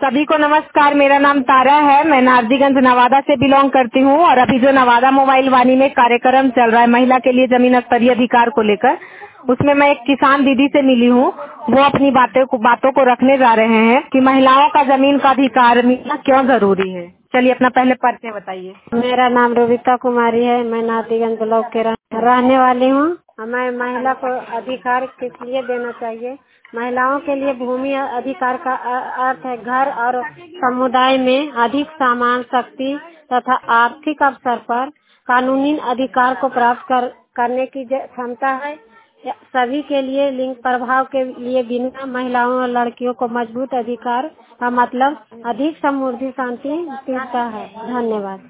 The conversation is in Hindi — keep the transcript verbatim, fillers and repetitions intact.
सभी को नमस्कार। मेरा नाम तारा है। मैं नारदीगंज नवादा से बिलोंग करती हूँ और अभी जो नवादा मोबाइल वाणी में कार्यक्रम चल रहा है महिला के लिए जमीन स्तरीय अधिकार को लेकर, उसमें मैं एक किसान दीदी से मिली हूँ। वो अपनी बातें को बातों को रखने जा रहे हैं कि महिलाओं का जमीन का अधिकार मिलना क्यों जरूरी है। चलिए अपना पहले परिचय बताइए। मेरा नाम रोबिता कुमारी है। मैं नारदीगंज ब्लॉक के रह- रहने वाली हूँ। हमें महिला को अधिकार किस लिए देना चाहिए? महिलाओं के लिए भूमि अधिकार का अ- अर्थ है घर और समुदाय में अधिक समान शक्ति तथा आर्थिक अवसर पर कानूनी अधिकार को प्राप्त कर, करने की ज- क्षमता है। सभी के लिए लिंग प्रभाव के लिए बिना महिलाओं और लड़कियों को मजबूत अधिकार का मतलब अधिक समृद्धि शांति स्थिरता है। धन्यवाद।